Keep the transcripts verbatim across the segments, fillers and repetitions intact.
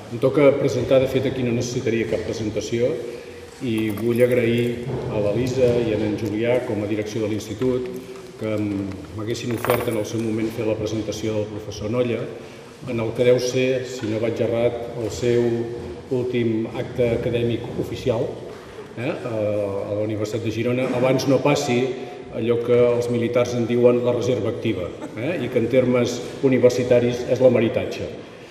Em toca presentar, de fet aquí no necessitaria cap presentació, i vull agrair a l'Elisa i a en Julià, com a direcció de l'institut, que m'haguessin ofert en el seu moment fer la presentació del professor Nolla, en el que deu ser, si no vaig errat, el seu últim acte acadèmic oficial a la Universitat de Girona. Abans no passi allò que els militars en diuen la reserva activa, i que en termes universitaris és l'emeritatge.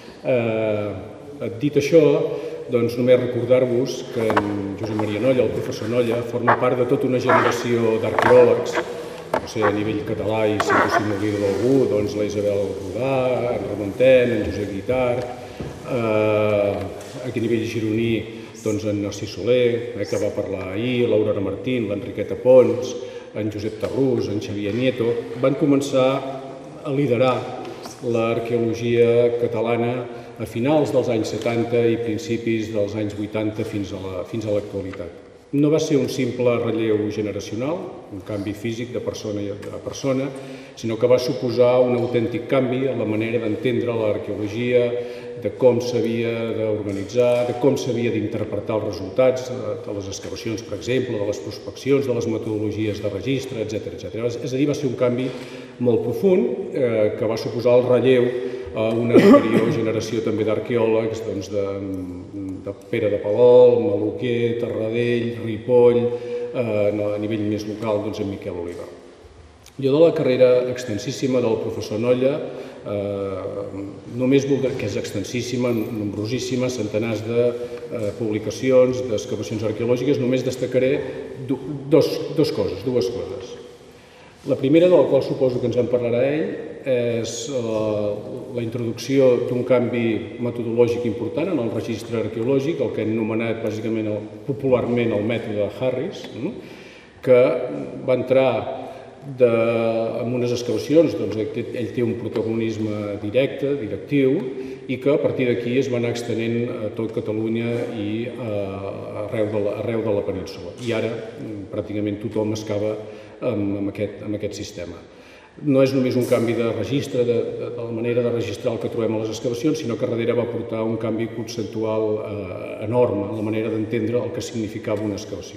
Dit això, doncs només recordar-vos que en Josep Maria Nolla, el professor Nolla, forma part de tota una generació d'arqueòlegs, no sé, a nivell català i si no m'oblido d'algú, doncs la Isabel Rodà, en Ramon Ten, en Josep Guitart, aquí a nivell gironí, doncs en Narcís Soler, que va parlar ahir, l'Aurora Martín, l'Enriqueta Pons, en Josep Tarrús, en Xavier Nieto, van començar a liderar l'arqueologia catalana a finals dels anys setanta i principis dels anys vuitanta fins a l'actualitat. No va ser un simple relleu generacional, un canvi físic de persona a persona, sinó que va suposar un autèntic canvi en la manera d'entendre l'arqueologia, de com s'havia d'organitzar, de com s'havia d'interpretar els resultats de les excavacions, per exemple, de les prospeccions, de les metodologies de registre, etcètera. És a dir, va ser un canvi molt profund que va suposar el relleu a una anterior generació també d'arqueòlegs, de Pere de Palol, Maluquer, Tarradell, Ripoll, a nivell més local, en Miquel Oliva. Jo de la carrera extensíssima del professor Nolla, només voldré, que és extensíssima, nombrosíssima, centenars de publicacions, d'excavacions arqueològiques, només destacaré dues coses, dues coses. La primera, de la qual suposo que ens en parlarà ell, és la introducció d'un canvi metodològic important en el registre arqueològic, el que hem anomenat bàsicament popularment el mètode Harris, que va entrar en unes excavacions, ell té un protagonisme directe, directiu, i que a partir d'aquí es va anar extenent a tot Catalunya i arreu de la península. I ara pràcticament tothom excava amb aquest sistema. No és només un canvi de registre, de la manera de registrar el que trobem a les excavacions, sinó que darrere va portar un canvi conceptual enorme en la manera d'entendre el que significava una excavació.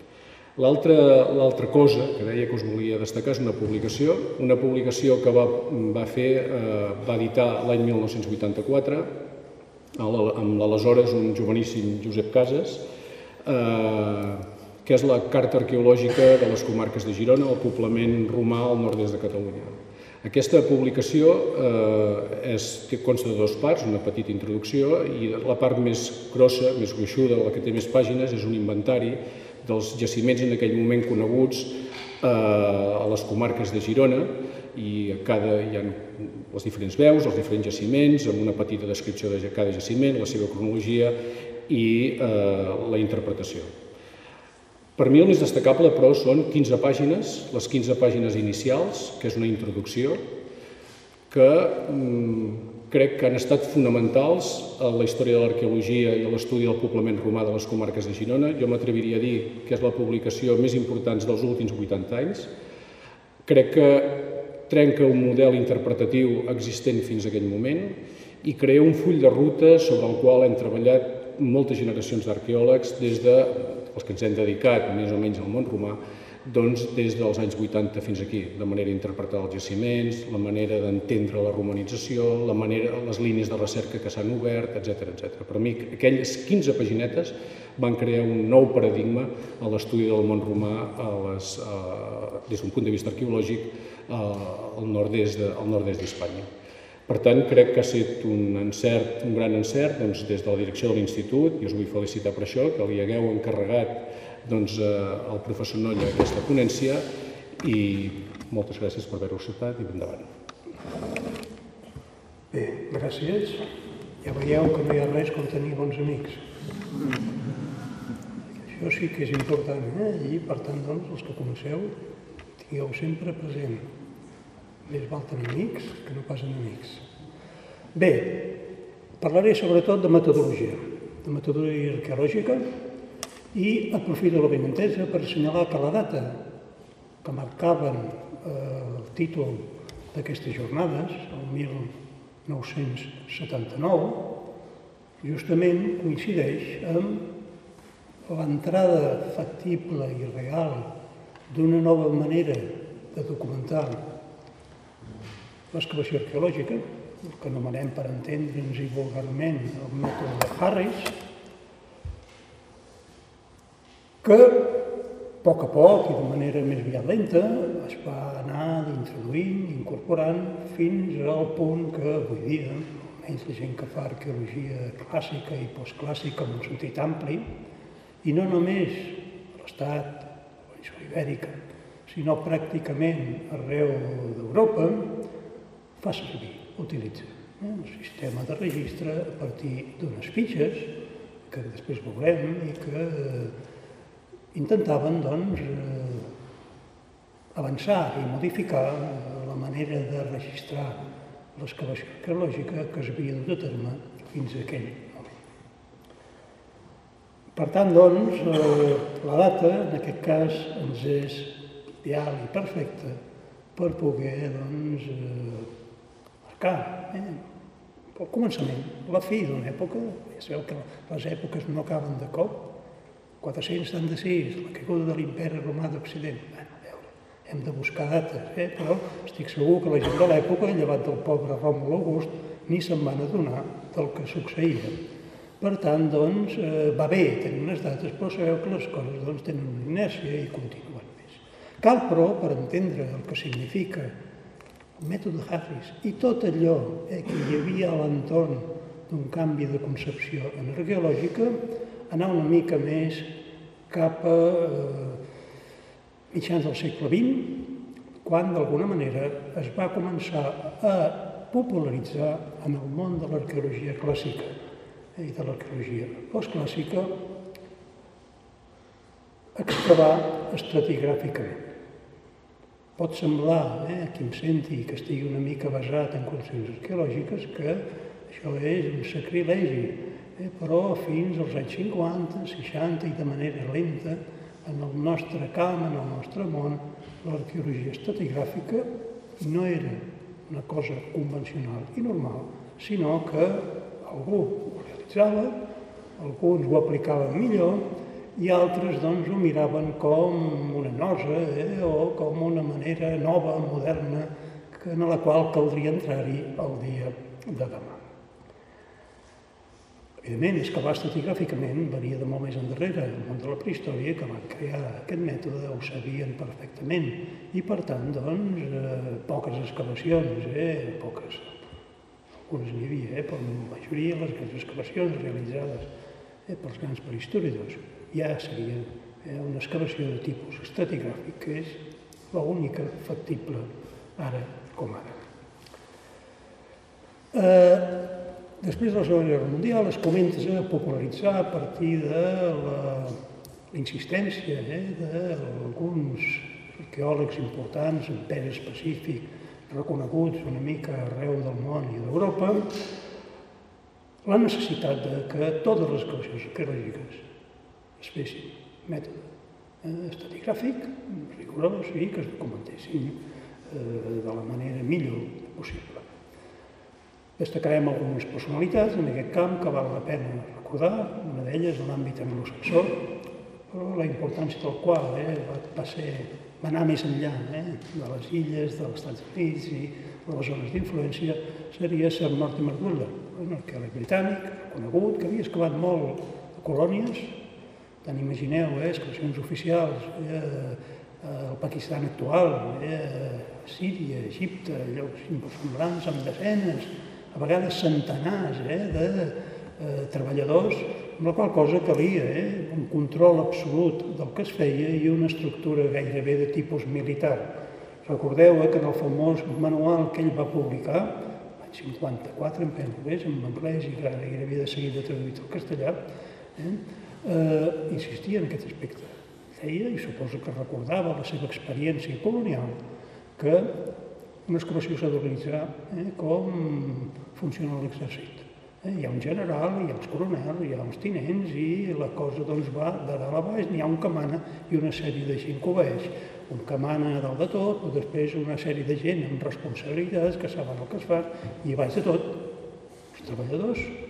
L'altra cosa que deia que us volia destacar és una publicació, una publicació que va fer, va editar l'any mil nou-cents vuitanta-quatre amb l'aleshores un joveníssim Josep Casas, que és la Carta Arqueològica de les Comarques de Girona, el poblament romà al nord-est de Catalunya. Aquesta publicació consta de dues parts, una petita introducció, i la part més grossa, més gruixuda, la que té més pàgines, és un inventari dels jaciments en aquell moment coneguts a les comarques de Girona, i hi ha les diferents veus, els diferents jaciments, amb una petita descripció de cada jaciment, la seva cronologia i la interpretació. Per mi el més destacable, però, són quinze pàgines, les quinze pàgines inicials, que és una introducció, que crec que han estat fonamentals a la història de l'arqueologia i a l'estudi del poblament romà de les comarques de Girona. Jo m'atreviria a dir que és la publicació més important dels últims vuitanta anys. Crec que trenca un model interpretatiu existent fins a aquell moment i crea un full de ruta sobre el qual hem treballat moltes generacions d'arqueòlegs des de els que ens hem dedicat més o menys al món romà, doncs des dels anys vuitanta fins aquí, la manera d'interpretar els jaciments, la manera d'entendre la romanització, les línies de recerca que s'han obert, etcètera. Per mi, aquelles quinze paginetes van crear un nou paradigma a l'estudi del món romà des d'un punt de vista arqueològic al nord-est d'Espanya. Per tant, crec que ha estat un encert, un gran encert des de la direcció de l'Institut, i us vull felicitar per això, que li hagueu encarregat al professor Nolla aquesta ponència, i moltes gràcies per haver-ho acceptat i endavant. Bé, gràcies. Ja veieu que no hi ha res com tenir bons amics. Això sí que és important, i per tant, doncs, els que comenceu, tingueu sempre present. Més val tenir amics que no pas enemics. Bé, parlaré sobretot de metodologia, de metodologia arqueològica, i aprofito la benentesa per assenyalar que la data que marcaven el títol d'aquestes jornades, el mil nou-cents setanta-nou, justament coincideix amb l'entrada factible i real d'una nova manera de documentar l'excavació arqueològica, el que anomenem per entendre'ns i vulgarment el mètode de Harris, que a poc a poc i de manera més aviat lenta es va anar introduint, incorporant fins al punt que avui dia, almenys la gent que fa arqueologia clàssica i postclàssica en un sentit ampli, i no només a l'Estat, a la península Ibèrica, sinó pràcticament arreu d'Europa, fa servir, utilitza un sistema de registre a partir d'unes fitxes que després veurem i que intentaven doncs, avançar i modificar la manera de registrar l'excavació arqueològica que es havia dut a terme fins a aquell moment. Per tant, doncs, la data, en aquest cas, ens és ideal i perfecta per poder doncs, marcar eh, el començament, la fi d'una època. Ja sabeu que les èpoques no acaben de cop. quatre-cents setanta-sis, la caiguda de l'imperi romà d'Occident. Bé, a veure, hem de buscar dates, eh? Però estic segur que la gent de l'època, llevat del pobre Ròmul August, ni se'n van adonar del que succeïa. Per tant, doncs, eh, va bé tenir unes dates, però sabeu que les coses doncs, tenen una inèrcia i continuen més. Cal, però, per entendre el que significa el mètode Harris i tot allò eh, que hi havia a l'entorn d'un canvi de concepció arqueològica, anar una mica més cap a eh, mitjans del segle vint, quan d'alguna manera es va començar a popularitzar en el món de l'arqueologia clàssica eh, i de l'arqueologia postclàssica excavar estratigràficament. Pot semblar, eh, a qui em senti que estigui una mica basat en qüestions arqueològiques, que això és un sacrilegi, eh, però fins als anys cinquanta, seixanta i de manera lenta, en el nostre camp, en el nostre món, l'arqueologia estratigràfica no era una cosa convencional i normal, sinó que algú ho realitzava, alguns ho aplicaven millor i altres doncs, ho miraven com una nosa eh, o com una manera nova, moderna, que, en la qual caldria entrar-hi el dia de demà. Evidentment, excavar estratigràficament venia de molt més endarrere. El món de la prehistòria, que van crear aquest mètode, ho sabien perfectament. I, per tant, doncs, eh, poques excavacions, eh, poques, algunes n'hi havia, eh, però la majoria de les grans excavacions realitzades eh, pels grans prehistoriadors ja seria eh, una excavació de tipus estratigràfic, que és l'única factible ara com ara. Eh, Després de la Segona Guerra Mundial es comença a popularitzar a partir de l'insistència eh, d'alguns arqueòlegs importants, en pes específic, reconeguts una mica arreu del món i d'Europa, la necessitat de que totes les excavacions arqueològiques es fessin mètode estratigràfic, rigorós, i que es documentessin eh, de la manera millor possible. Destacarem algunes personalitats en aquest camp que val la pena recordar, una d'elles en l'àmbit anglosaxó, però la importància del qual eh, va, ser, va anar més enllà eh, de les illes, dels Estats Units i de les zones d'influència, seria Sir Mortimer Wheeler, un arqueòleg britànic, conegut, que havia excavat molt de colònies, tant imagineu, eh, excavacions oficials, eh, el Pakistan actual, eh, Síria, Egipte, llocs inversemblants amb desenes, a vegades centenars eh, de eh, treballadors, amb la qual cosa calia eh, un control absolut del que es feia i una estructura gairebé de tipus militar. Recordeu eh, que en el famós manual que ell va publicar, l'any cinquanta-quatre, en penso, en anglès i gairebé de seguida traduït al castellà, eh, eh, insistia en aquest aspecte. Deia, i suposo que recordava la seva experiència colonial, que una excavació s'ha d'organitzar eh, com funciona l'exèrcit. Eh, hi ha un general, hi ha uns coronels, hi ha uns tinents i la cosa doncs, va de dalt a baix, n'hi ha un que mana i una sèrie de gent que obeeix. Un que mana a dalt de tot, però després una sèrie de gent amb responsabilitats que saben el que es fa i a baix de tot els treballadors,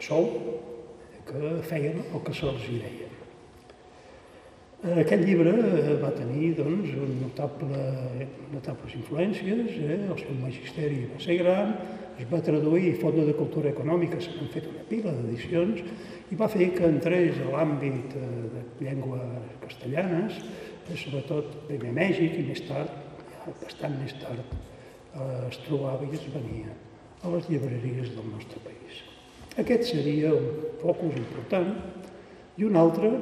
sou, que feien el que se'ls deia. Aquest llibre va tenir doncs, un notable, notables influències, eh? El seu magisteri va ser gran, es va traduir a Fons de Cultura Econòmica, se n'han fet una pila d'edicions, i va fer que entrés a l'àmbit de llengües castellanes, sobretot primer a Mèxic i més tard, ja bastant més tard, es trobava i es venia a les llibreries del nostre país. Aquest seria un focus important, i un altre,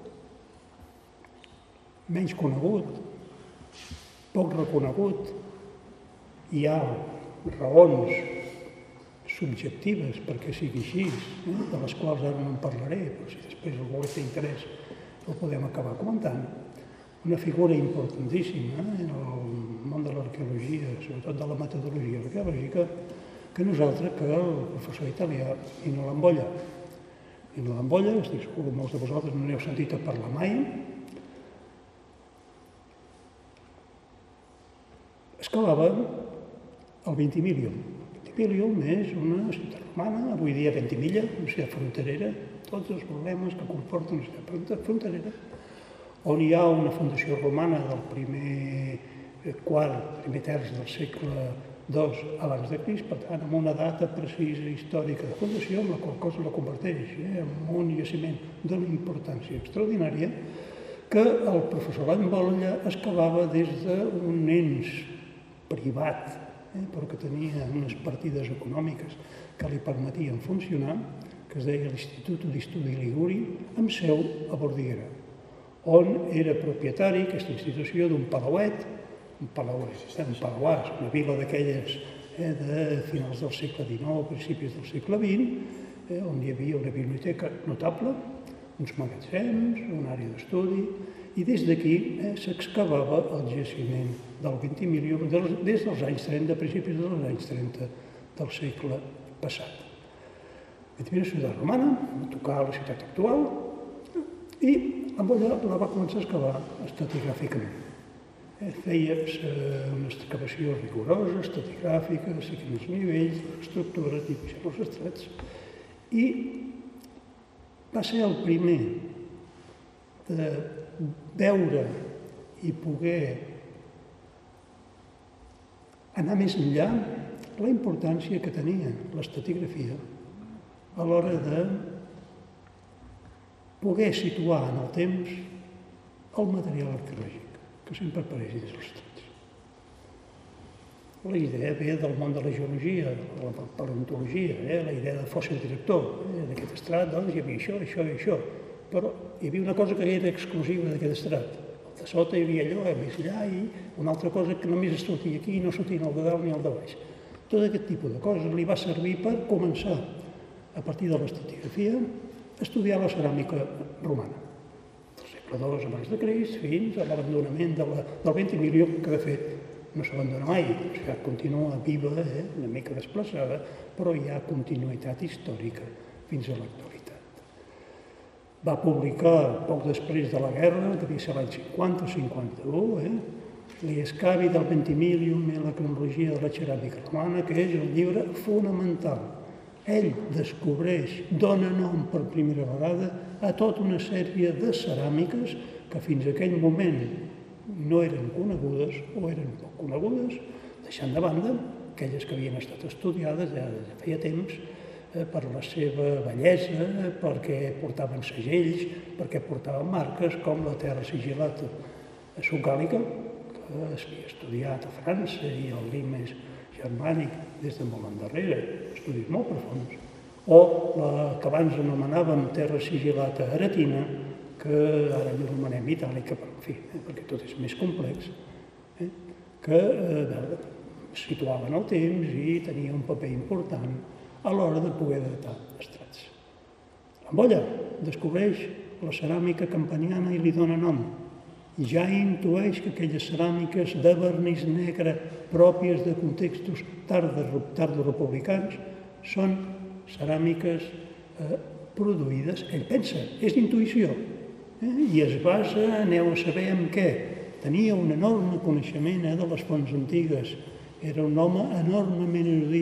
menys conegut, poc reconegut. Hi ha raons subjectives perquè sigui així, eh? De les quals ara no en parlaré, però si després algú té interès el podem acabar comentant. Una figura importantíssima eh? En el món de l'arqueologia, sobretot de la metodologia arqueològica, que nosaltres, que el professor italià Nino Lambolla. Nino Lambolla, estic segur que molts de vosaltres no n'heu sentit a parlar mai, excavava el Ventimiglia. Ventimiglia és una ciutat romana, avui dia Ventimiglia, una ciutat fronterera, tots els problemes que comporta una ciutat fronterera, on hi ha una fundació romana del primer quart, primer terç del segle dos abans de Crist, per tant, amb una data precisa històrica de fundació, amb la qual cosa la converteix eh, en un jaciment d'una importància extraordinària, que el professor Lambolla excavava des d'un ens privat, eh, però que tenia unes partides econòmiques que li permetien funcionar, que es deia l'Institut d'Estudi Liguri, amb seu a Bordiguera, on era propietari, aquesta institució, d'un palauet, un palauet, un palauàs, una vila d'aquelles eh, de finals del segle dinou, principis del segle vint, eh, on hi havia una biblioteca notable, uns magatzems, una àrea d'estudi, i des d'aquí eh, s'excavava el jaciment del Ventimiglia des dels anys trenta, principis dels anys trenta del segle passat. Ventimiglia és una ciutat romana, va tocar a la ciutat actual, i Lambolla la va començar a excavar estratigràficament. Eh, feia una excavació rigorosa, estratigràfica, seguint els nivells, estructures, dibuixant els estrats, i va ser el primer de veure i poder anar més enllà la importància que tenia l'estratigrafia a l'hora de poder situar en el temps el material arqueològic que sempre apareix dins els estrats. La idea ve del món de la geologia, de la paleontologia, eh? La idea del fòssil director. Eh? En aquest estrat doncs, hi havia això, això i això, però hi havia una cosa que era exclusiva d'aquest estrat. De sota hi havia allò, més allà, i una altra cosa que només es sortia aquí i no sortia ni el de dalt ni el de baix. Tot aquest tipus de coses li va servir per començar, a partir de l'estratigrafia, a estudiar la ceràmica romana. Del segle dos abans de Crist fins a l'abandonament de la, del Ventimiglia, que de fet no s'abandona mai, o sigui, continua viva, eh? Una mica desplaçada, però hi ha continuïtat històrica fins a l'actualitat. Va publicar, poc després de la guerra, devia ser l'any cinquanta o cinquanta-u, eh? Gli scavi del Ventimiglia e la cronologia de la ceràmica romana, que és el llibre fonamental. Ell descobreix, dona nom per primera vegada a tota una sèrie de ceràmiques que fins a aquell moment no eren conegudes o eren poc conegudes, deixant de banda aquelles que havien estat estudiades ja des de feia temps eh, per la seva bellesa, perquè portaven segells, perquè portaven marques com la terra sigil·lata socàlica, que s'havia estudiat a França i el limes germànic des de molt endarrere, estudis molt profunds, o la que abans anomenàvem terra sigil·lata aratina, que ara anomenem itàlica, però en fi, eh, perquè tot és més complex, eh, que eh, situava en el temps i tenia un paper important a l'hora de poder datar estrats. Lambolla descobreix la ceràmica campaniana i li dona nom. Ja intueix que aquelles ceràmiques de vernís negre pròpies de contextos tardorepublicans són ceràmiques eh, produïdes, ell pensa, és intuïció, eh? I es basa, aneu a saber en què. Tenia un enorme coneixement eh, de les fonts antigues, era un home enormement erudit,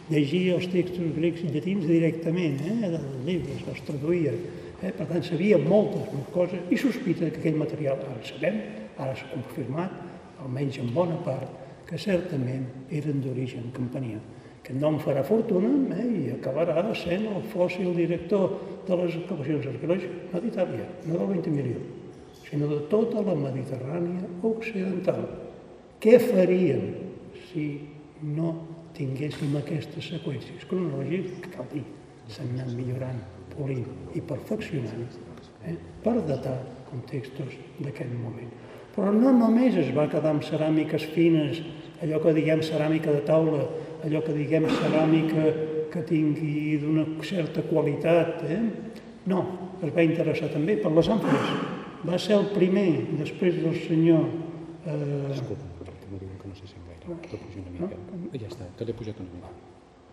llegia els textos grecs i llatins directament, eh, dels llibres, els traduïa. Eh? Per tant, sabia moltes més coses i sospita que aquell material, ara sabem, ara s'ha confirmat, almenys en bona part, que certament eren d'origen campanià. Aquest nom farà fortuna eh, i acabarà sent el fòssil director de les excavacions arqueològiques, no d'Itàlia, no del vint milió, sinó de tota la Mediterrània occidental. Què faríem si no tinguéssim aquestes seqüències cronològiques? Que cal dir, s'han anat millorant, polint i perfeccionant eh, per datar contextos d'aquest moment. Però no només es va quedar amb ceràmiques fines, allò que diguem ceràmica de taula, allò que diguem ceràmica que tingui d'una certa qualitat. Eh? No, es va interessar també per les àmfores. Va ser el primer, després del senyor... Eh... Disculpa, no diuen que no sé si gaire, que puja una mica. No? Ja està, que l'he pujat una mica.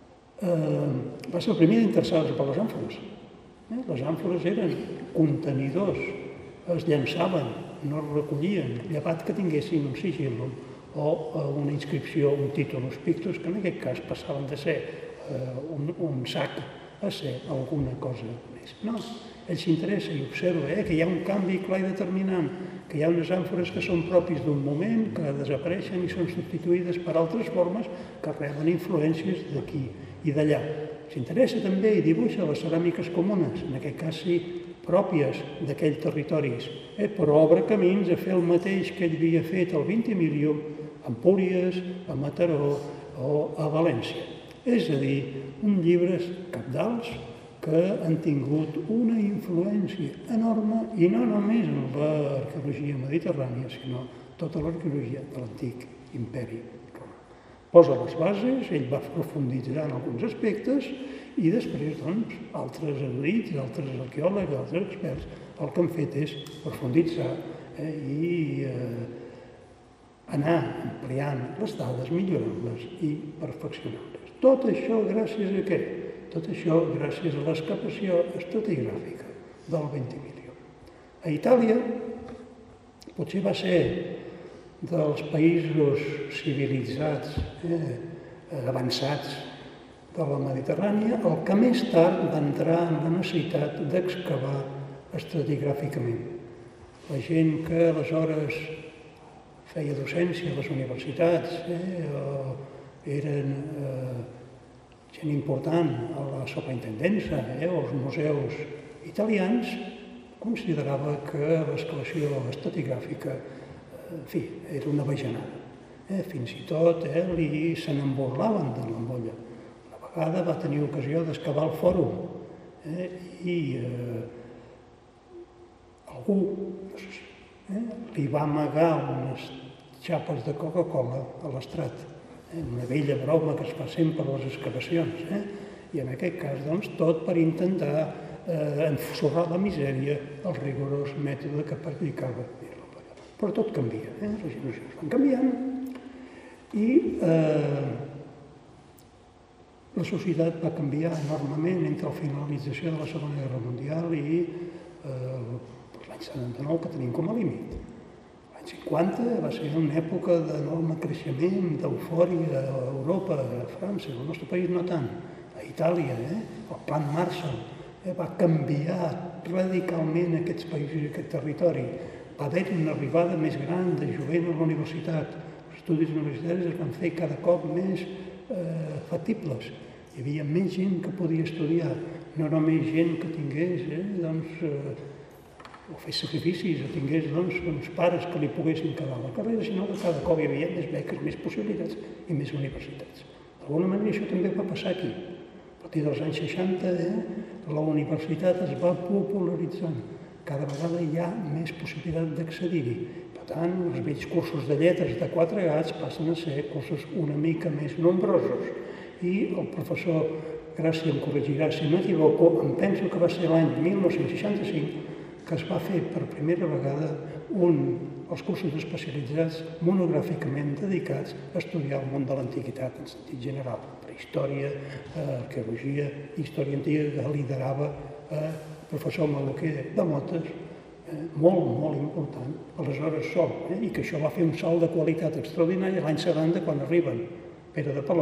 Eh, va ser el primer d'interessar-se per les àmfores. Eh? Les àmfores eren contenidors, es llançaven, no es recollien, llevat que tinguessin un sigil o una inscripció, un títol, uns pictos, que en aquest cas passaven de ser eh, un, un sac a ser alguna cosa més. No, ell s'interessa i observa eh, que hi ha un canvi clar i determinant, que hi ha unes àmfores que són propis d'un moment, que desapareixen i són substituïdes per altres formes que reben influències d'aquí i d'allà. S'interessa també i dibuixa les ceràmiques comunes, en aquest cas sí, pròpies d'aquells territoris, eh, però obre camins a fer el mateix que ell havia fet al vint milió a Empúries, a Mataró o a València. És a dir, uns llibres cabdals que han tingut una influència enorme i no només en l'arqueologia mediterrània, sinó tota l'arqueologia de l'antic imperi romà. Posa les bases, ell va profunditzar en alguns aspectes i després, doncs, altres erudits, altres arqueòlegs, altres experts, el que han fet és profunditzar eh, i eh, anar ampliant les dades, millorant-les i perfeccionant-les. Tot això gràcies a què? Tot això gràcies a l'excavació estratigràfica del vint milió. A Itàlia potser va ser dels països civilitzats, eh, avançats de la Mediterrània, el que més tard va entrar en la necessitat d'excavar estratigràficament. La gent que aleshores feia docència a les universitats, eh, o eren eh, gent important a la sobreintendença eh, o als museus italians, considerava que l'excavació estratigràfica eh, en fi, era una bajanada. Eh, fins i tot eh, li se n'emborlaven de l'ambolla. Una vegada va tenir ocasió d'excavar el fòrum eh, i eh, algú eh, li va amagar unes xapes de Coca-Cola a l'estrat. Eh, una vella broma que es fa sempre a les excavacions. Eh? I en aquest cas, doncs, tot per intentar eh, ensorrar la misèria el rigorós mètode que predicava. Però tot canvia, eh? Les generacions van canviant i eh, la societat va canviar enormement entre la finalització de la Segona Guerra Mundial i eh, l'any setanta-nou, que tenim com a límit. L'any cinquanta va ser una època d'enorme creixement, d'eufòria a Europa, a França, al nostre país no tant, a Itàlia, eh? El Plan Marshall eh? va canviar radicalment aquests països i aquest territori. Va haver-hi una arribada més gran de jovent a la universitat. Els estudis universitaris es van fer cada cop més eh, factibles. Hi havia més gent que podia estudiar, no només gent que tingués, eh, doncs, eh, o fes sacrificis, o tingués doncs, uns pares que li poguessin quedar a la carrera, sinó que cada cop hi havia més beques, més possibilitats i més universitats. D'alguna manera això també va passar aquí. A partir dels anys seixanta, eh, la universitat es va popularitzant. Cada vegada hi ha més possibilitat d'accedir-hi. Per tant, els vells cursos de lletres de quatre gats passen a ser cursos una mica més nombrosos. I el professor Gràcia em corregirà si m'equivoco, em penso que va ser l'any mil nou-cents seixanta-cinc que es va fer per primera vegada un, els cursos especialitzats monogràficament dedicats a estudiar el món de l'antiguitat en sentit general, prehistòria, eh, arqueologia, història antiga, que liderava eh, professor Maluquer de Motes, eh, molt, molt important, aleshores sol, eh, i que això va fer un salt de qualitat extraordinari l'any setanta, quan arriben Pere de Palol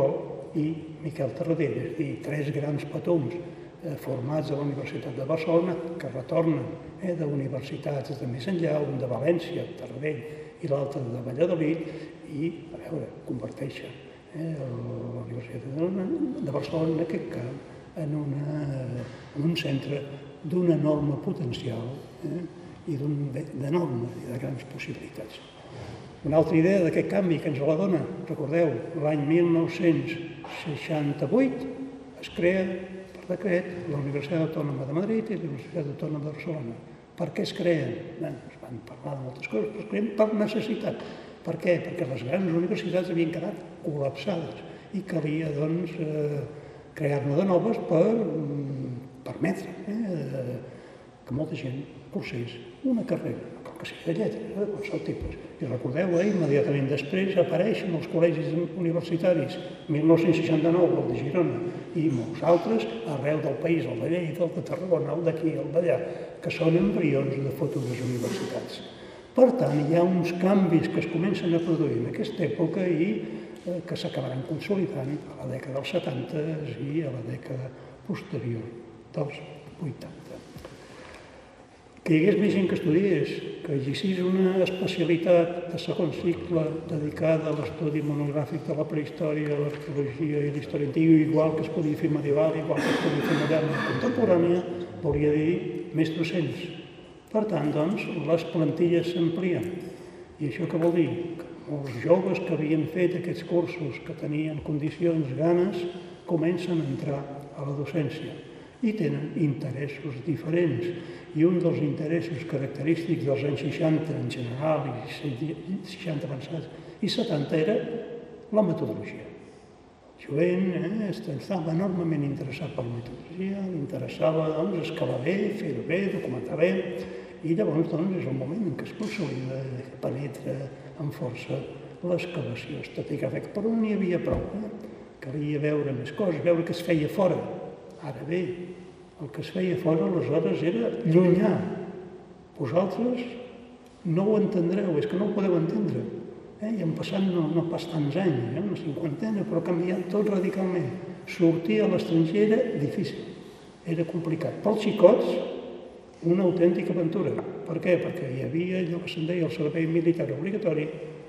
i Miquel Tarradell, és a dir, tres grans petons eh, formats a la Universitat de Barcelona que retornen eh, d'universitats de més enllà, un de València, Tarradell, i l'altre de Valladolid, i, a veure, converteixen eh, la Universitat de Barcelona, en aquest camp, en, una, en un centre d'un enorme potencial eh, i d'enormes i de grans possibilitats. Una altra idea d'aquest canvi que ens la dona, recordeu, l'any mil nou-cents seixanta-vuit es crea per decret la Universitat Autònoma de Madrid i la Universitat Autònoma de Barcelona. Per què es creen? Bé, es van parlar de moltes coses, però es creen per necessitat. Per què? Perquè les grans universitats havien quedat col·lapsades i calia, doncs, eh, crear-ne de noves per mm, permetre eh, que molta gent cursés una carrera, no cal que sigui de lletres, eh, de qualsevol tipus. I recordeu, eh, immediatament després apareixen els col·legis universitaris, mil nou-cents seixanta-nou, el de Girona, i molts altres, arreu del país, el de Lleida, el de Tarragona, el d'aquí, el d'allà, que són embrions de futures universitats. Per tant, hi ha uns canvis que es comencen a produir en aquesta època i eh, que s'acabaran consolidant a la dècada dels setanta i a la dècada posterior dels vuitanta. Que hi hagués més gent que estudiés, que existís una especialitat de segon cicle dedicada a l'estudi monogràfic de la prehistòria, l'arqueologia i la història antiga, igual que es podia fer medieval, igual que es podia fer moderna i contemporània, volia dir més docents. Per tant, doncs, les plantilles s'amplien. I això què vol dir? Que els joves que havien fet aquests cursos, que tenien condicions, ganes, comencen a entrar a la docència i tenen interessos diferents. I un dels interessos característics dels anys seixanta en general, i seixanta avançats, i setanta era la metodologia. El jovent eh, estava enormement interessat per la metodologia, l'interessava doncs, escalar bé, fer-ho bé, documentar bé, i llavors doncs, és el moment en què es consolida, que penetra amb força l'excavació estratigràfica, però no n'hi havia prou. Eh? Calia veure més coses, veure què es feia fora. Ara bé, el que es feia fora aleshores era llunyà. Vosaltres no ho entendreu, és que no ho podeu entendre. Eh? I han passat no, no pas tants anys, eh? Una cinquantena, però ha canviat tot radicalment. Sortir a l'estranger era difícil, era complicat. Pels xicots, una autèntica aventura. Per què? Perquè hi havia allò que se'n deia el servei militar obligatori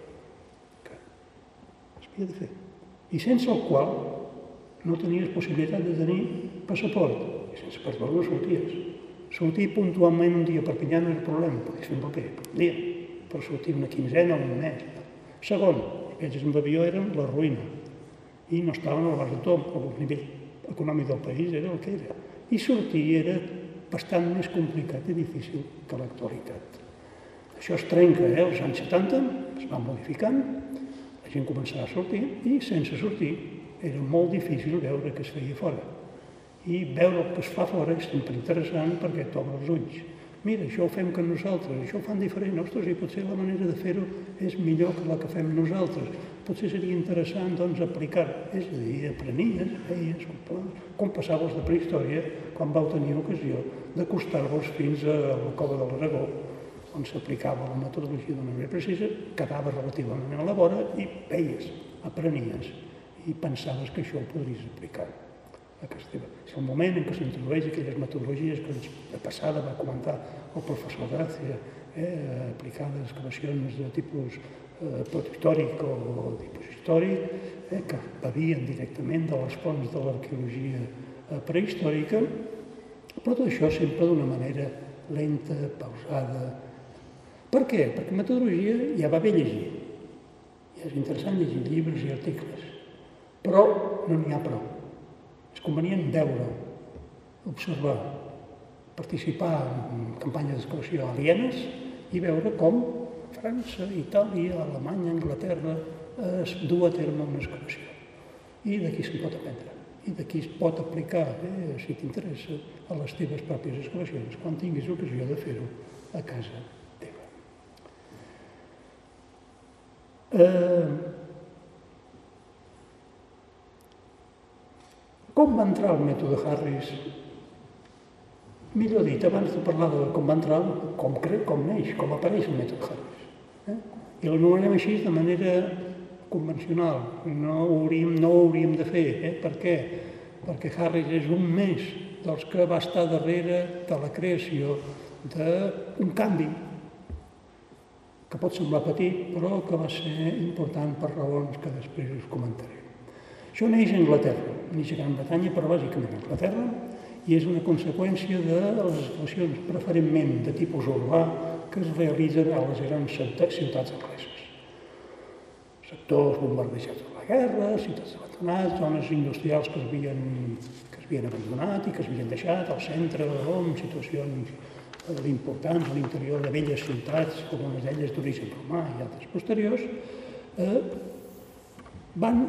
que s'havia de fer. I sense el qual no tenies possibilitat de tenir passaport. I sense passaport no sorties. Sortir puntualment un dia a Perpinyà no era problema, podies fer un paper, per un dia, per sortir una quinzena o un mes. Segon, els viatges amb avió eren la ruïna i no estaven al l'abast de tothom, el nivell econòmic del país era el que era. I sortir era bastant més complicat i difícil que l'actualitat. Això es trenca, eh? Els anys setanta es va modificant, la gent començava a sortir i sense sortir era molt difícil veure què es feia fora. I veure el que es fa fora és sempre interessant perquè t'obre els ulls. Mira, això ho fem que nosaltres, això ho fan diferent, ostres, i potser la manera de fer-ho és millor que la que fem nosaltres. Potser seria interessant, doncs, aplicar-ho. És a dir, aprenies, veies, com passaves de prehistòria quan vau tenir ocasió d'acostar-vos fins a la Cova de l'Aragó, on s'aplicava la metodologia d'una manera precisa, quedava relativament a la vora i veies, aprenies, i pensaves que això ho podries aplicar a casa teva. És el moment en què s'introdueix aquelles metodologies que de passada va comentar el professor Gràcia, eh, aplicades a excavacions de tipus eh, protohistòric o tipus històric, eh, que bevien directament de les fonts de l'arqueologia eh, prehistòrica, però tot això sempre d'una manera lenta, pausada. Per què? Perquè metodologia ja va bé llegir. Ja és interessant llegir llibres i articles, però no n'hi ha prou. És convenient veure, observar, participar en campanyes d'excavació alienes i veure com França, Itàlia, Alemanya, Anglaterra es du a terme una excavació. I d'aquí se'n pot aprendre. I d'aquí es pot aplicar, eh, si t'interessa, a les teves pròpies excavacions, quan tinguis ocasió de fer-ho a casa teva. Eh, Com va entrar el mètode Harris? Millor dit, abans de parlar de com va entrar, com crec, com neix, com apareix el mètode Harris. Eh? I l'anomenem així de manera convencional. No ho hauríem, no ho hauríem de fer. Eh? Per què? Perquè Harris és un més dels que va estar darrere de la creació d'un canvi que pot semblar petit, però que va ser important per raons que després us comentaré. Això neix a Anglaterra, neix a Gran Bretanya, però bàsicament a Anglaterra, i és una conseqüència de les excavacions preferentment de tipus urbà que es realitzen a les grans ciutats angleses. Sectors bombardejats per la guerra, ciutats abandonats, zones industrials que es havien, que es havien abandonat i que es havien deixat al centre, amb situacions importants a l'interior de velles ciutats, com unes d'elles d'origen romà i altres posteriors, eh, van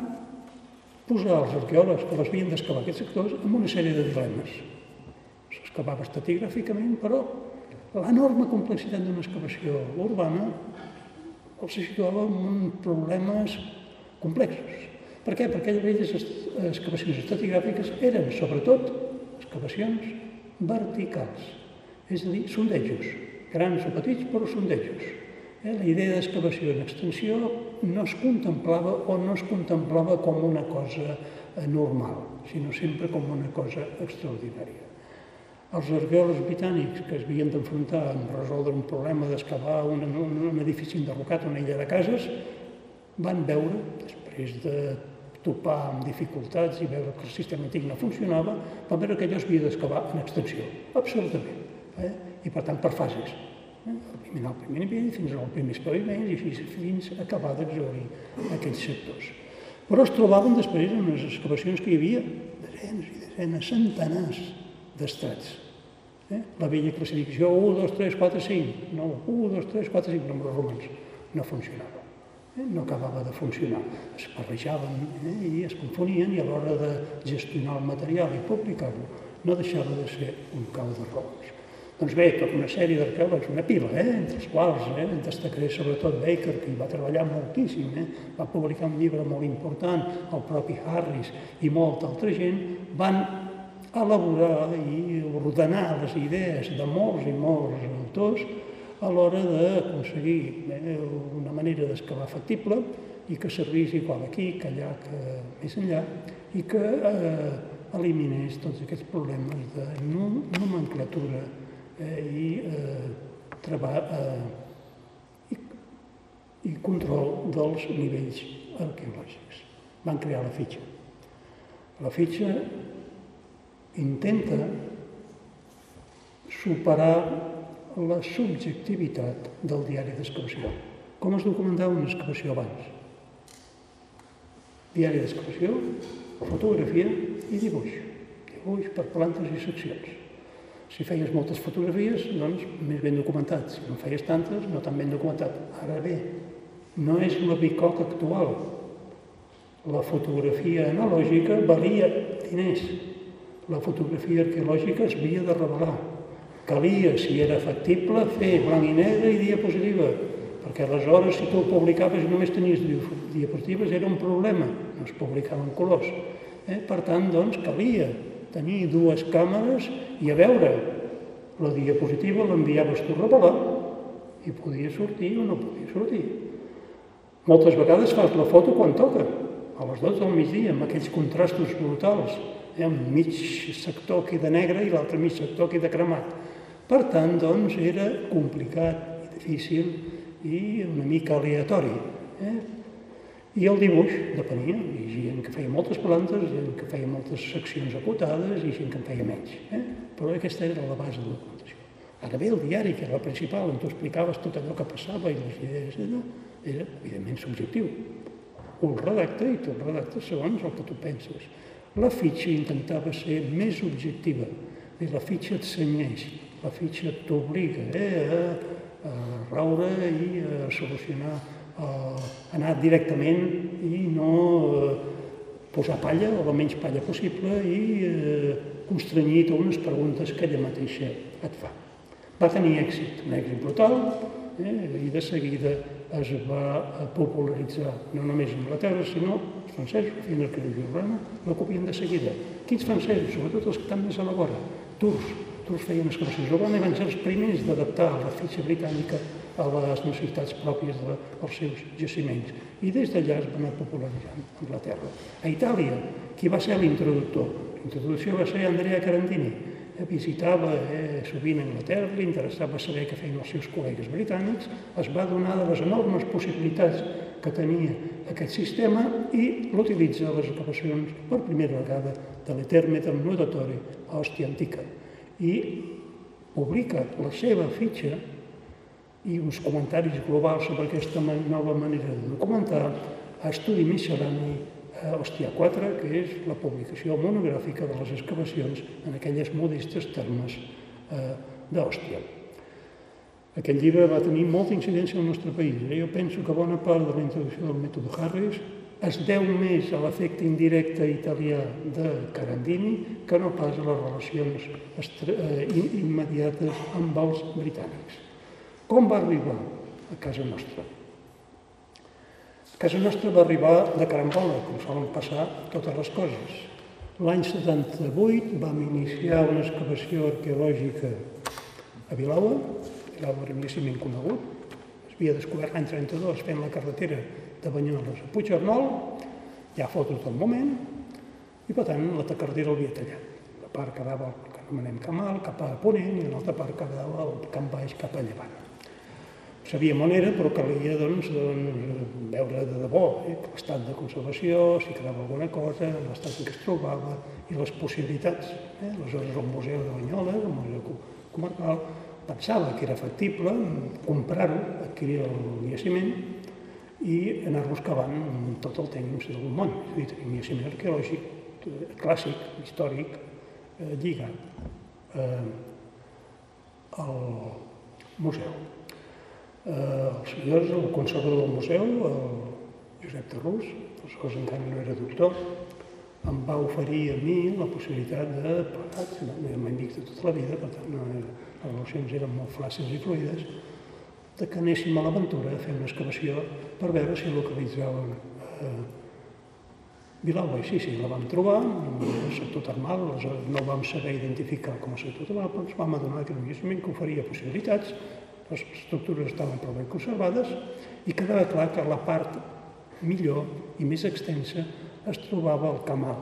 posar els arqueòlegs que les havien d'excavar aquests sectors en una sèrie de dilemes. S'excavava estratigràficament, però l'enorme complexitat d'una excavació urbana els situava en problemes complexos. Per què? Perquè aquelles excavacions estratigràfiques eren, sobretot, excavacions verticals. És a dir, sondejos, grans o petits, però sondejos. Eh? La idea d'excavació en extensió no es contemplava o no es contemplava com una cosa normal, sinó sempre com una cosa extraordinària. Els arqueòlegs britànics que es havien d'enfrontar a resoldre un problema d'excavar un, un, un edifici enderrocat, una illa de cases, van veure, després de topar amb dificultats i veure que el sistema antic no funcionava, van veure que allò s'havia d'excavar en extensió, absolutament. Eh? I per tant per fases. Eh? Eliminar el primer nivell fins als primers paviments i així fins a acabar d'exhaurir aquells sectors. Però es trobaven després en les excavacions que hi havia desenes i desenes, centenars d'estrats. Eh? La vella classificació u, dos, tres, quatre, cinc, no, u, dos, tres, quatre, cinc, números romans, no funcionava. Eh? No acabava de funcionar. Es barrejaven eh? i es confonien i a l'hora de gestionar el material i publicar-lo no deixava de ser un cau de raons. Doncs bé, tota una sèrie d'arqueòlegs, una pila, eh? entre els quals eh? destacaré sobretot Baker, que hi va treballar moltíssim, eh? va publicar un llibre molt important, el propi Harris i molta altra gent, van elaborar i ordenar les idees de molts i molts autors a l'hora d'aconseguir eh? una manera d'excavar factible i que servís igual aquí que allà, que més enllà, i que eh, eliminés tots aquests problemes de nomenclatura eh, i, eh, treball, eh, i, i control dels nivells arqueològics. Van crear la fitxa. La fitxa intenta superar la subjectivitat del diari d'excavació. Com es documentava una excavació abans? Diari d'excavació, fotografia i dibuix. Dibuix per plantes i seccions. Si feies moltes fotografies, doncs més ben documentat. Si no feies tantes, no tan ben documentat. Ara bé, no és la bicoca actual. La fotografia analògica valia diners. La fotografia arqueològica es havia de revelar. Calia, si era factible, fer blanc i negre i diapositiva, perquè aleshores, si tu ho publicaves i només tenies diapositives, era un problema, no es publicaven colors. Eh? Per tant, doncs, calia tenir dues càmeres i a veure, la diapositiva l'enviaves tu a revelar i podia sortir o no podia sortir. Moltes vegades fas la foto quan toca, a les dotze del migdia, amb aquells contrastos brutals. Eh? Un mig sector queda negre i l'altre mig sector queda cremat. Per tant, doncs, era complicat i difícil i una mica aleatori. Eh? I el dibuix depenia. Hi havia gent que feia moltes plantes, gent que feia moltes seccions acotades i gent que en feia menys. Eh? Però aquesta era la base de la documentació. Ara bé, el diari, que era el principal, on tu explicaves tot allò que passava i les idees, era evidentment subjectiu. Un redacta i tu el redactes segons el que tu penses. La fitxa intentava ser més objectiva. La fitxa et senyeix, la fitxa t'obliga eh, a, a raure i a solucionar, a anar directament i no eh, posar palla o la menys palla possible i eh, constrenyir unes preguntes que ella mateixa et fa. Va tenir èxit, un èxit brutal, eh, i de seguida es va popularitzar no només a Anglaterra, sinó els francesos, que feien l'arqueologia urbana, la copien de seguida. Quins francesos? Sobretot els que estan més a la vora. Turcs. Turcs feien excavacions urbanes i van ser els primers d'adaptar la fitxa britànica a les necessitats pròpies dels seus jaciments. I des d'allà es va anar popularitzant Anglaterra. A Itàlia, qui va ser l'introductor? L'introducció va ser Andrea Carandini. Visitava eh, sovint Anglaterra, li interessava saber què feien els seus col·legues britànics, es va donar de les enormes possibilitats que tenia aquest sistema i l'utilitza a les excavacions per primera vegada de l'Eternum Nudatori a Òstia Antica. I publica la seva fitxa i uns comentaris globals sobre aquesta nova manera de documentar a Estudi Miscel·lani a Òstia quatre, que és la publicació monogràfica de les excavacions en aquelles modestes termes d'Òstia. Aquest llibre va tenir molta incidència al nostre país. Jo penso que bona part de la introducció del mètode Harris es deu més a l'efecte indirecte italià de Carandini que no pas a les relacions immediates amb els britànics. Com va arribar a casa nostra? A casa nostra va arribar de carambola, com solen passar totes les coses. L'any setanta-vuit vam iniciar una excavació arqueològica a Vilaua. Vilaua era un jaciment conegut. Es havia descobert l'any trenta-dos fent la carretera de Banyoles a Puigcernol. Hi ha fotos del moment. I, per tant, la carretera l'havia tallat. La part quedava, que anomenem Camal, cap a Ponent, i l'altra part quedava al Camp Baix, cap a Llevant. Sabíem on era, però calia doncs, veure de debò l'estat de conservació, si quedava alguna cosa, l'estat en què es trobava i les possibilitats. Aleshores, el Museu de Banyoles, el Museu Comarcal, pensava que era factible comprar-ho, adquirir el jaciment i anar-los cavant tot el temps del món. És a dir, tenir un jaciment arqueològic, clàssic, històric, lligat al museu. El senyor, el conservador del museu, el Josep Tarrús, aleshores encara no era doctor, em va oferir a mi la possibilitat de, plegats, érem amics de tota la vida, per tant les relacions eren molt flàcides i fluides, de que anéssim a l'aventura a fer una excavació per veure si localitzàvem Vilaua. I sí, sí, la vam trobar, el sector termal, aleshores no vam saber identificar com a sector termal, però ens vam adonar que era un jaciment que oferia possibilitats. Les estructures estaven prou ben conservades i quedava clar que la part millor i més extensa es trobava al Camal.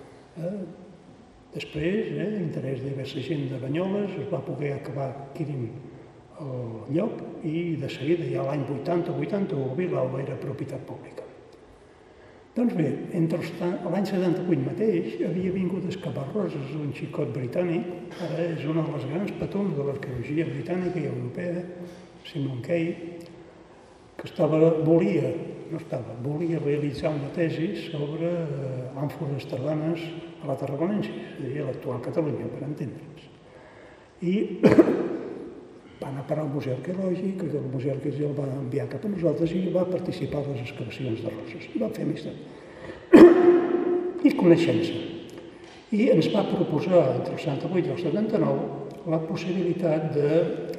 Després, a interès de diversa gent de Banyoles, es va poder acabar adquirint el lloc i de seguida, ja l'any vuitanta o vuitanta-u, Vilaua era propietat pública. Doncs bé, l'any setanta-vuit mateix havia vingut a excavar Roses, un xicot britànic, ara és una de les grans patrons de l'arqueologia britànica i europea, Simon Kay, que estava, volia, no estava, volia realitzar una tesi sobre àmfores tardanes a la Tarragonensis, és a dir, a l'actual Catalunya, per entendre'ns. I va anar a parar al Museu Arqueològic, el Museu Arqueològic el va enviar cap a nosaltres i va participar a les excavacions de Roses. I vam fer amistat. I coneixença. I ens va proposar, entre el setanta-vuit i el setanta-nou, la possibilitat de,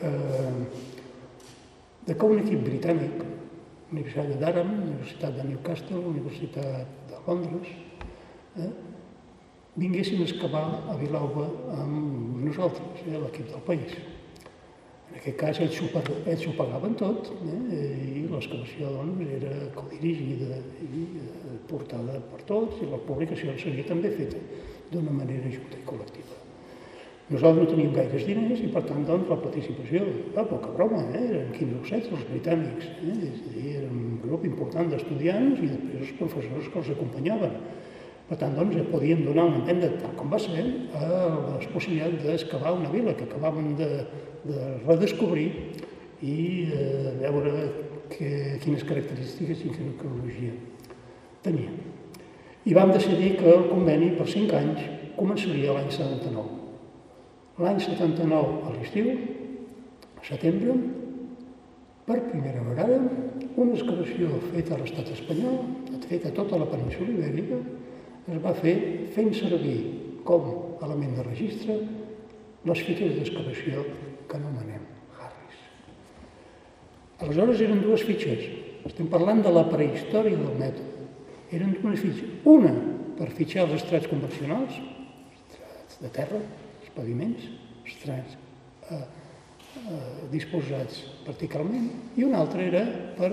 eh, de que un equip britànic, Universitat de Durham, Universitat de Newcastle, Universitat de Londres, eh, vinguessin a excavar a Vilaua amb nosaltres, eh, l'equip del país. En aquest cas, ells s'ho pagaven tot, eh, i l'excavació doncs, era codirigida i eh, portada per tots, i la publicació seria també feta d'una manera justa i col·lectiva. Nosaltres no teníem gaires diners i, per tant, doncs, la participació, va, poca broma, eh, eren quinze o setze els britànics, eh, és a dir, era un grup important d'estudiants i després els professors que els acompanyaven. Per tant, doncs, podíem donar una empenta, tal com va ser, a les possibilitats d'excavar una vila que acabàvem de, de redescobrir i eh, veure que, quines característiques i quina arqueologia tenia. I vam decidir que el conveni per cinc anys començaria l'any setanta-nou. L'any setanta-nou, a l'estiu, a setembre, per primera vegada, una excavació feta a l'estat espanyol, feta a tota la península ibèrica, es va fer fent servir com a element de registre les fitxes d'excavació que anomenem Harris. Aleshores eren dues fitxes. Estem parlant de la prehistòria del mètode. Eren dues fitxes. Una per fitxar els estrats convencionals, estrats de terra, els paviments, estrats eh, disposats verticalment, i un altre era per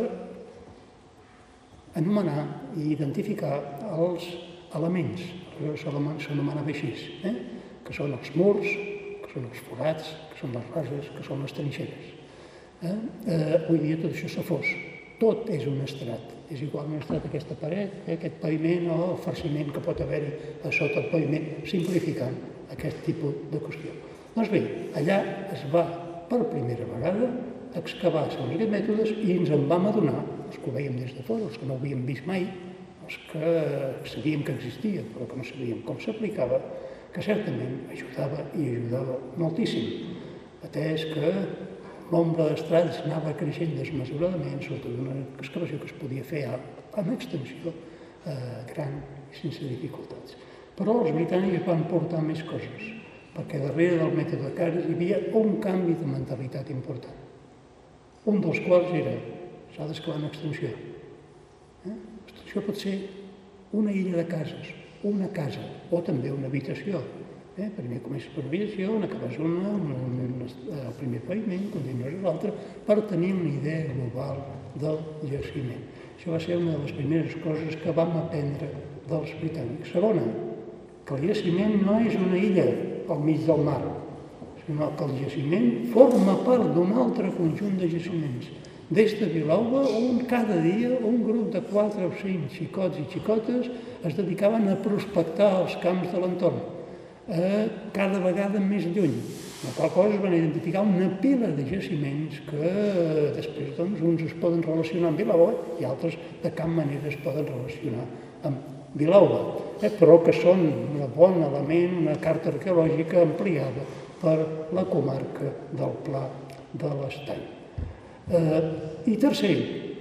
anomenar i identificar els elements, s'anomenava així, eh? que són els murs, que són els forats, que són les rases, que són les trinxeres. Eh? Eh, avui dia tot això s'ha fos. Tot és un estrat. És igual un estrat aquesta paret, eh? aquest paviment o el farciment que pot haver-hi a sota el paviment, simplificant aquest tipus de qüestió. Doncs bé, allà es va per primera vegada excavar segons aquests mètodes i ens en vam adonar, els que ho veiem des de fora, els que no ho havíem vist mai, els que sabíem que existia però que no sabíem com s'aplicava, que certament ajudava i ajudava moltíssim, atès que l'ombra d'estrats anava creixent desmesuradament, sobretot una excavació que es podia fer en extensió gran i sense dificultats. Però els britànics van portar més coses, perquè darrere del mètode de Carris hi havia un canvi de mentalitat important. Un dels quals era, s'ha d'excavar en extensió. L'extensió pot ser una illa de cases, una casa, o també una habitació. Primer comences per habitació, n'acabes una, el primer paviment, continues l'altre, per tenir una idea global del jaciment. Això va ser una de les primeres coses que vam aprendre dels britànics. Segona, que el jaciment no és una illa al mig del mar, sinó que el jaciment forma part d'un altre conjunt de jaciments. Des de Vilalba, on cada dia un grup de quatre o cinc xicots i xicotes es dedicaven a prospectar els camps de l'entorn, cada vegada més lluny. Amb la qual cosa es van identificar una pila de jaciments que després doncs, uns es poden relacionar amb Vilalba i altres de cap manera es poden relacionar amb Vilalba, eh, però que són un bon element, una carta arqueològica ampliada per la comarca del Pla de l'Estany. Eh, I tercer,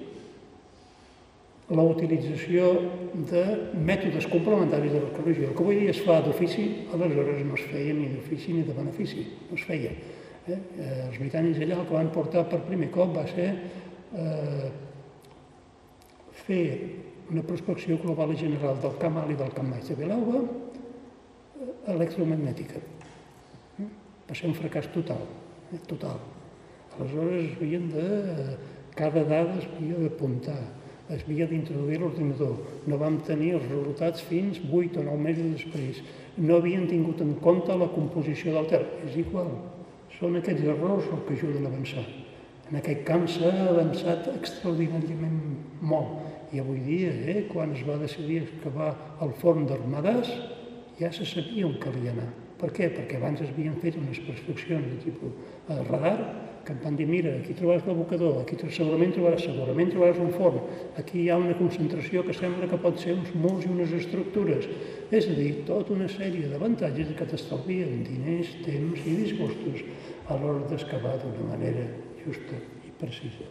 la utilització de mètodes complementaris de l'arqueologia. El que avui dia es fa d'ofici, aleshores no es feia ni d'ofici ni de benefici, no es feia. Eh? Els britànics allà el que van portar per primer cop va ser eh, fer una prospecció global i general del camp alt i del camp baix de Vilalba electromagnètica. Eh? Va ser un fracàs total, eh? total. Aleshores es havien de... cada dada es havia d'apuntar, es havia d'introduir l'ordinador. No vam tenir els resultats fins vuit o nou mesos després. No havien tingut en compte la composició del terra. És igual, són aquests errors els que ajuden a avançar. En aquest camp s'ha avançat extraordinàriament molt. I avui dia, eh, quan es va decidir excavar el forn d'Armadàs, ja se sabia on calia anar. Per què? Perquè abans es havien fet unes prospeccions de tipus eh, radar, que em van dir, mira, aquí trobaràs l'abocador, aquí segurament trobaràs, segurament trobaràs un forn, aquí hi ha una concentració que sembla que pot ser uns murs i unes estructures. És a dir, tota una sèrie d'avantatges que t'estalvien diners, temps i disgustos a l'hora d'excavar d'una manera justa i precisa.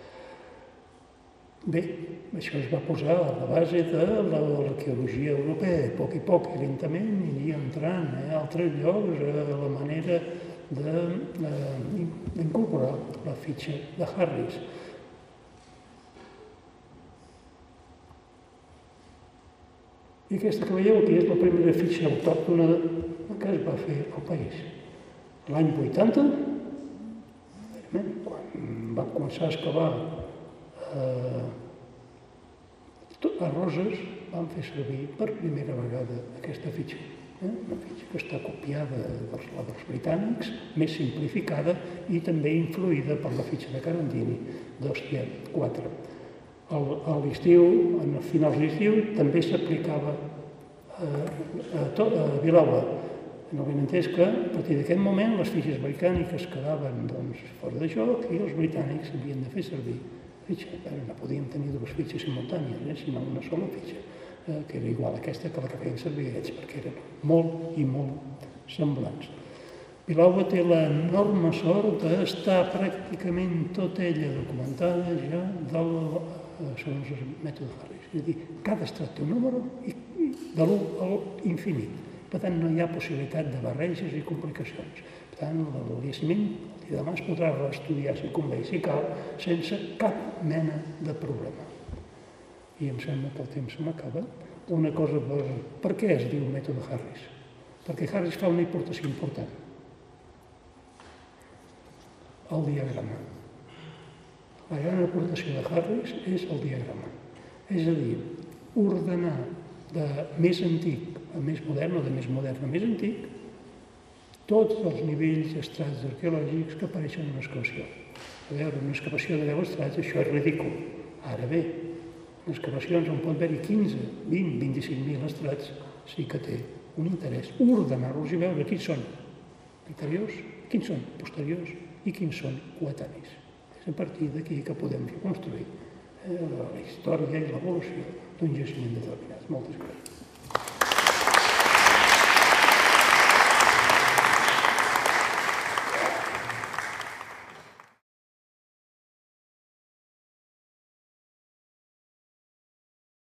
Bé, això es va posar a la base de l'arqueologia europea. A poc i poc, i lentament, aniria entrant a altres llocs a la manera d'incorporar la fitxa de Harris. I aquesta que veieu aquí és la primera fitxa autòctona que es va fer al país. L'any vuitanta, quan va començar a excavar a Roses, vam fer servir per primera vegada aquesta fitxa. Una fitxa que està copiada dels britànics, més simplificada i també influïda per la fitxa de Carandini d'Òstia quatre. A l'estiu, a finals d'estiu, també s'aplicava a Vilalba. No ben entès que, a partir d'aquest moment, les fitxes britàniques quedaven fora de joc i els britànics havien de fer servir fitxa. No podíem tenir dues fitxes simultànies, sinó una sola fitxa, que era igual a aquesta que la que feien servir ells, perquè eren molt i molt semblants. Vilalba té l'enorme sort d'estar pràcticament tota ella documentada ja segons el mètode Harris. És a dir, cada estrat té un número de l'u a l'infinit. Per tant, no hi ha possibilitat de barreges i complicacions. Per tant, el jaciment i demà es podrà reestudiar si convé i si cal, sense cap mena de problema. I em sembla que el temps se m'acaba. Una cosa, per què es diu mètode Harris? Perquè Harris fa una importació important. el diagrama. La gran aportació de Harris és el diagrama. És a dir, ordenar de més antic a més modern o de més modern a més antic tots els nivells estrats arqueològics que apareixen en l'excavació. A veure, una excavació de deu estrats, això és ridícul. Ara bé, en excavacions on pot haver-hi quinze, vint, vint-i-cinc mil estrats, sí que té un interès ordenar-los i veure quins són anteriors, quins són posteriors i quins són coetanis. És a partir d'aquí que podem reconstruir la història i l'evolució d'un jaciment determinat. Moltes gràcies.